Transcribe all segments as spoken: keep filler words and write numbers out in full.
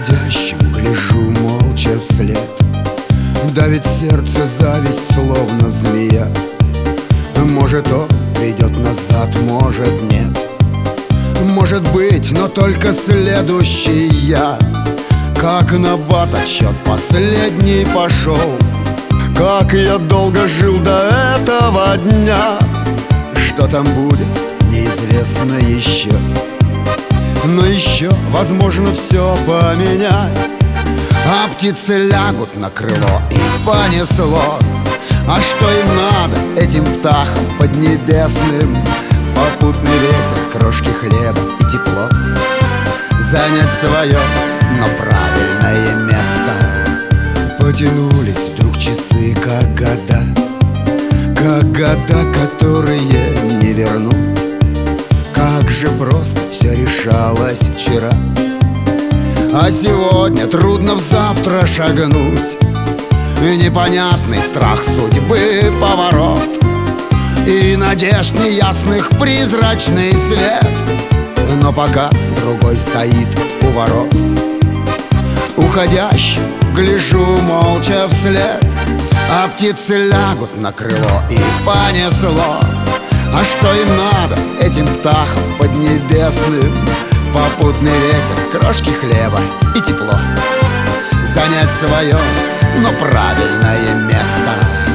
Уходящим гляжу молча вслед. Давит сердце зависть, словно змея. Может, он придет назад, может, нет. Может быть, но только следующий я. Как на бат отсчет последний пошел. Как я долго жил до этого дня. Что там будет, неизвестно еще. Но еще возможно все поменять. А птицы лягут на крыло, и понесло. А что им надо, этим птахам поднебесным? Попутный ветер, крошки хлеба и тепло. Занять свое, но правильное место. Потянулись вдруг часы, как года. Как года, которые не вернуть. Как же просто все решалось вчера. А сегодня трудно в завтра шагнуть. И непонятный страх судьбы поворот. И надежд неясных призрачный свет. Но пока другой стоит у ворот. Уходящий гляжу молча вслед. А птицы лягут на крыло, и понесло. А что им надо, этим птахам поднебесным? Попутный ветер, крошки хлеба и тепло. Занять свое, но правильное место.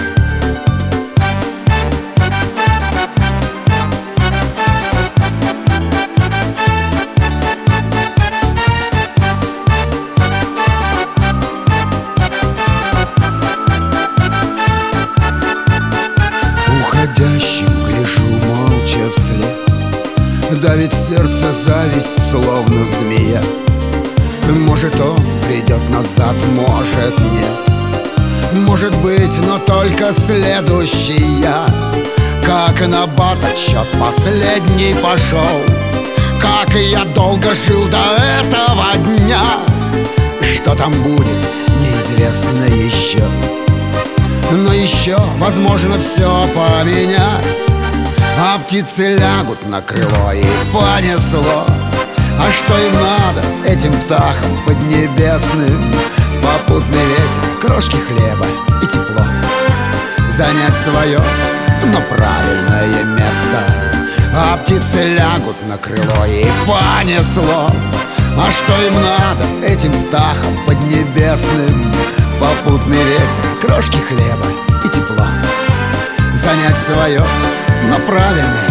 Уходящим гляжу молча вслед. Давит сердце зависть, словно змея. Может, он придет назад, может, нет. Может быть, но только следующий я. Как на бат отсчет последний пошел. Как я долго жил до этого дня. Что там будет, неизвестно еще. Но еще возможно все поменять. А птицы лягут на крыло, и понесло. А что им надо, этим птахам поднебесным? Попутный ветер, крошки хлеба и тепло. Занять свое, но правильное место. А птицы лягут на крыло, и понесло. А что им надо, этим птахам поднебесным? Попутный ветер, крошки хлеба и тепло. Занять свое, но правильное